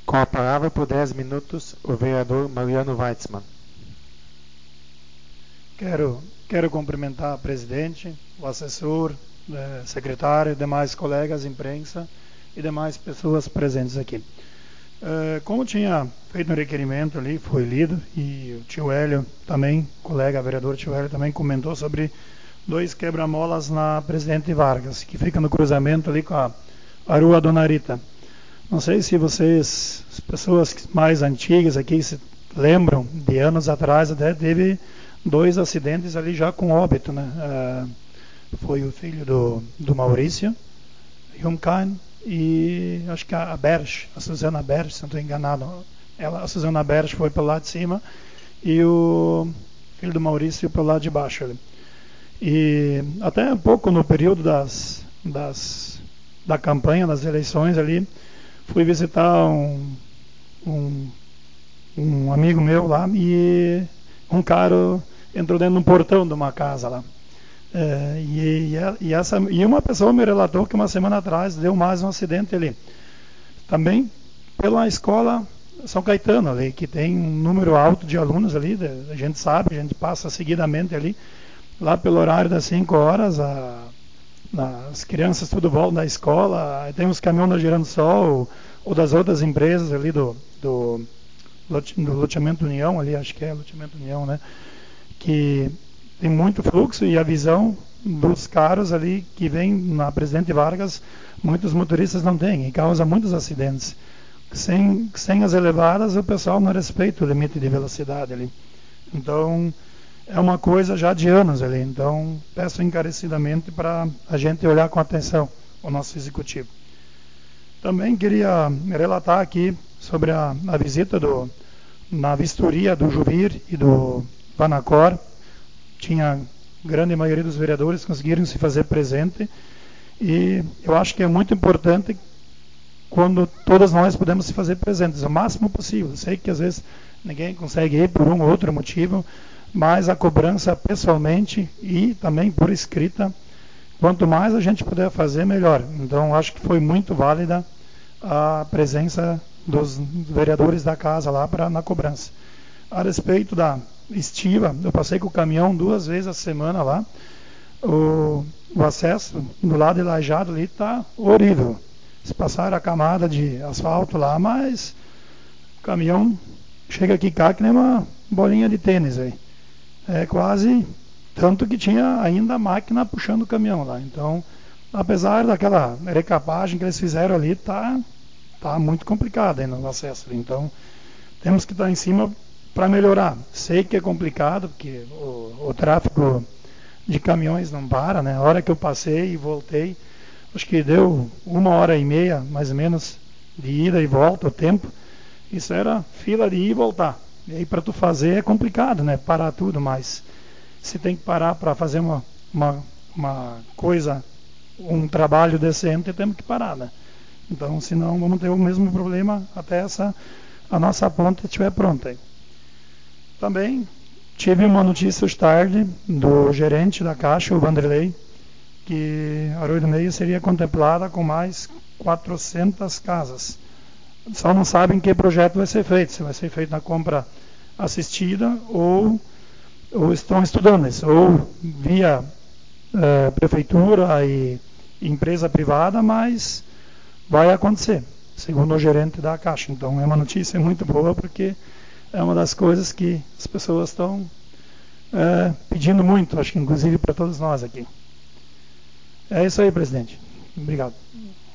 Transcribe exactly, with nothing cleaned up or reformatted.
Com a palavra por dez minutos, o vereador Mariano Weitzmann. Quero, quero cumprimentar o presidente, o assessor, eh, secretário, demais colegas, imprensa e demais pessoas presentes aqui. Eh, como tinha feito um requerimento ali, foi lido, e o tio Hélio também, colega vereador tio Hélio também comentou sobre dois quebra-molas na Presidente Vargas, que fica no cruzamento ali com a, a Rua Dona Rita. Não sei se vocês, as pessoas mais antigas aqui, se lembram, de anos atrás até teve dois acidentes ali já com óbito, né? Uh, foi o filho do, do Maurício, Junkan, e acho que a Berch, a Suzana Berch, se não estou enganado, ela, a Suzana Berch foi pelo lado de cima e o filho do Maurício pelo lado de baixo ali. E até um pouco no período das, das, da campanha, das eleições ali, fui visitar um, um, um amigo meu lá e um cara entrou dentro de um portão de uma casa lá. É, e, e, essa, e uma pessoa me relatou que uma semana atrás deu mais um acidente ali. Também pela escola São Caetano ali, que tem um número alto de alunos ali, a gente sabe, a gente passa seguidamente ali. Lá pelo horário das cinco horas, a as crianças tudo voltam da escola, tem os caminhões da Giransol ou das outras empresas ali do, do, do loteamento União, ali acho que é loteamento União, né? Que tem muito fluxo e a visão dos carros ali que vem na Presidente Vargas, muitos motoristas não têm e causa muitos acidentes. Sem, sem as elevadas, o pessoal não respeita o limite de velocidade ali. Então, é uma coisa já de anos ali, então peço encarecidamente para a gente olhar com atenção o nosso executivo. Também queria relatar aqui sobre a, a visita do, na vistoria do Juvir e do Vanacor. Tinha grande maioria dos vereadores conseguiram se fazer presente e eu acho que é muito importante quando todos nós podemos se fazer presentes o máximo possível. Sei que às vezes ninguém consegue ir por um ou outro motivo, mas a cobrança pessoalmente e também por escrita, quanto mais a gente puder fazer, melhor. Então, acho que foi muito válida a presença dos vereadores da casa lá pra, na cobrança. A respeito da estiva, eu passei com o caminhão duas vezes a semana lá, o, o acesso do lado de Lajado ali está horrível. Se passaram a camada de asfalto lá, mas o caminhão chega aqui cá que nem uma bolinha de tênis aí. É quase tanto que tinha ainda a máquina puxando o caminhão lá. Então, apesar daquela recapagem que eles fizeram ali, tá, tá muito complicado aí no acesso. Então, temos que estar em cima para melhorar. Sei que é complicado, porque o, o tráfego de caminhões não para, né? A hora que eu passei e voltei, acho que deu uma hora e meia, mais ou menos, de ida e volta, o tempo. Isso era fila de ir e voltar. E aí para tu fazer é complicado, né? Parar tudo, mas se tem que parar para fazer uma, uma, uma coisa, um trabalho decente, temos que parar, né? Então, senão vamos ter o mesmo problema até essa, a nossa ponta estiver pronta. Aí. Também tive uma notícia hoje tarde do gerente da Caixa, o Vanderlei, que a Arroio do Meio seria contemplada com mais quatrocentas casas. Só não sabem que projeto vai ser feito, se vai ser feito na compra assistida ou, ou estão estudando isso, ou via eh, prefeitura e empresa privada, mas vai acontecer, segundo o gerente da Caixa. Então é uma notícia muito boa porque é uma das coisas que as pessoas estão eh, pedindo muito, acho que inclusive para todos nós aqui. É isso aí, presidente. Obrigado.